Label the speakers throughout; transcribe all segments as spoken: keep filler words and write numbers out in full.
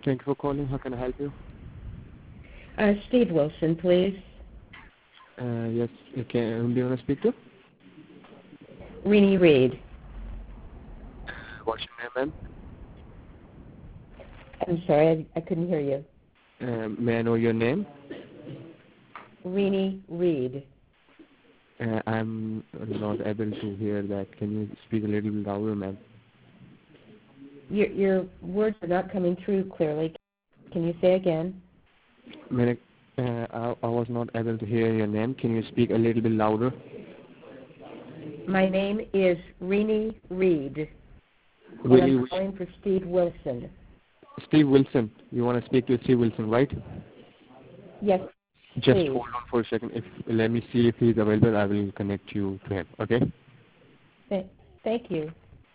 Speaker 1: Thank you for calling. How can I help you?
Speaker 2: Uh, Steve Wilson, please.
Speaker 1: Uh, yes, okay. Whom do you want to speak to?
Speaker 2: Renee Reed.
Speaker 1: Uh, what's your name,
Speaker 2: I'm sorry, I, I couldn't hear you.
Speaker 1: ma'am? Uh, may I know your name?
Speaker 2: Renee Reed.
Speaker 1: Uh, I'm not able to hear that. Can you speak a little louder, ma'am?
Speaker 2: Your, your words are not coming through clearly. Can you say again?
Speaker 1: May I, uh, I, I was not able to hear your name. Can you speak a little bit louder?
Speaker 2: My name is Renee Reed, and
Speaker 1: Really,
Speaker 2: I'm calling for Steve Wilson.
Speaker 1: Steve Wilson. You want to speak to Steve Wilson, right?
Speaker 2: Yes,
Speaker 1: Just
Speaker 2: please.
Speaker 1: hold on for a second. If let me see if he's available. I will connect you to him. Okay?
Speaker 2: Th- thank you.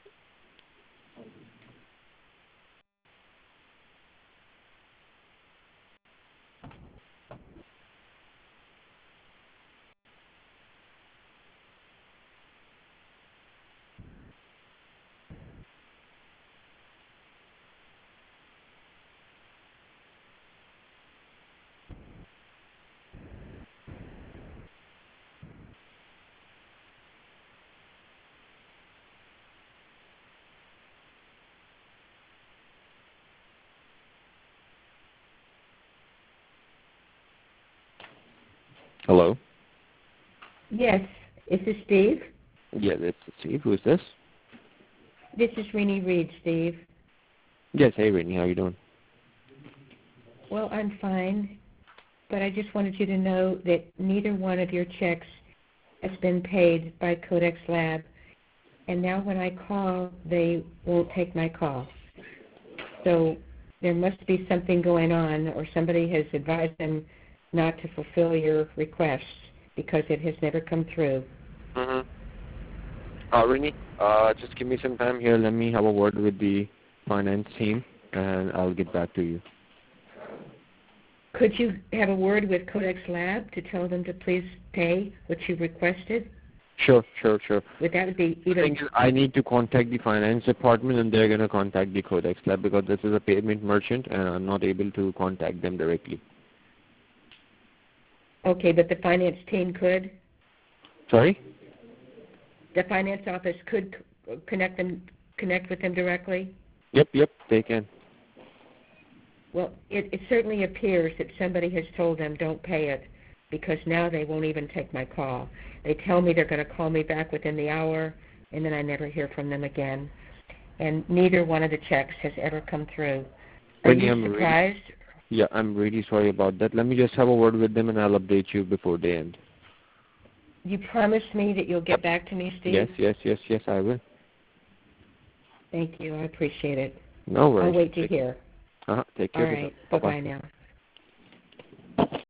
Speaker 1: Hello.
Speaker 2: Yes, is this Steve?
Speaker 1: Yeah, that's Steve. Who is this?
Speaker 2: This is Renee Reed, Steve.
Speaker 1: Yes. Hey, Whitney. How you doing?
Speaker 2: Well, I'm fine, but I just wanted you to know that neither one of your checks has been paid by Codex Lab, and now when I call, they won't take my call. So there must be something going on, or somebody has advised them not to fulfill your requests because it has never come through.
Speaker 1: Mm-hmm. Uh, Rini, uh, just give me some time here. Let me have a word with the finance team, and I'll get back to you.
Speaker 2: Could you have a word with Codex Lab to tell them to please pay what you requested?
Speaker 1: Sure, sure, sure.
Speaker 2: Would that be
Speaker 1: The
Speaker 2: even...
Speaker 1: thing is, I need to contact the finance department, and they're going to contact the Codex Lab because this is a payment merchant, and I'm not able to contact them directly.
Speaker 2: Okay, but the finance team could?
Speaker 1: Sorry?
Speaker 2: The finance office could c- connect them, connect with them directly?
Speaker 1: Yep, yep, they can.
Speaker 2: Well, it, it certainly appears that somebody has told them don't pay it because now they won't even take my call. They tell me they're going to call me back within the hour, and then I never hear from them again. And neither one of the checks has ever come through. Are
Speaker 1: Whitney,
Speaker 2: you
Speaker 1: I'm
Speaker 2: surprised?
Speaker 1: Really, yeah, I'm really sorry about that. Let me just have a word with them, and I'll update you before they end.
Speaker 2: You promised me that you'll get back to me, Steve?
Speaker 1: Yes, yes, yes, yes, I will.
Speaker 2: Thank you. I appreciate it.
Speaker 1: No worries.
Speaker 2: I'll wait to
Speaker 1: Take,
Speaker 2: hear.
Speaker 1: uh-huh, take
Speaker 2: All
Speaker 1: care.
Speaker 2: right.
Speaker 1: Bye-bye.
Speaker 2: Bye-bye now.